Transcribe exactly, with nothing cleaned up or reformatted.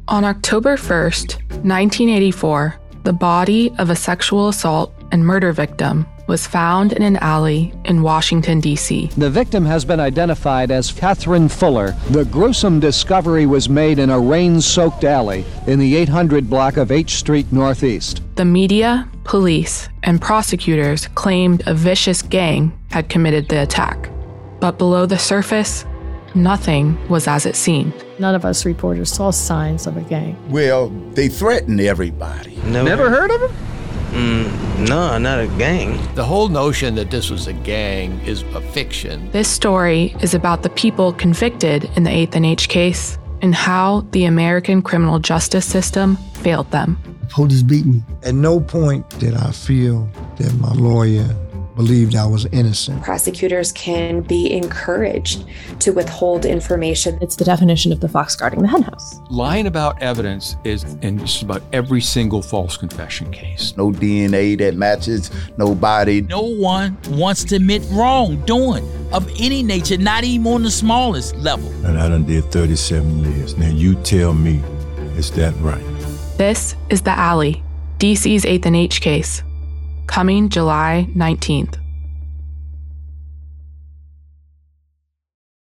On October first, nineteen eighty-four, the body of a sexual assault and murder victim was found in an alley in Washington, D C The victim has been identified as Catherine Fuller. The gruesome discovery was made in a rain-soaked alley in the eight hundred block of H Street Northeast. The media, police, and prosecutors claimed a vicious gang had committed the attack. But below the surface, nothing was as it seemed. None of us reporters saw signs of a gang. Well, they threatened everybody. Never, Never heard of them? Mm, no, not a gang. The whole notion that this was a gang is a fiction. This story is about the people convicted in the eighth N H case and how the American criminal justice system failed them. The police beat me. At no point did I feel that my lawyer believed I was innocent. Prosecutors can be encouraged to withhold information. It's the definition of the fox guarding the henhouse. Lying about evidence is in just about every single false confession case. No D N A that matches nobody. No one wants to admit wrongdoing of any nature, not even on the smallest level. And I done did thirty-seven years. Now you tell me, is that right? This is The Alley, D C's eighth N H case, coming July nineteenth.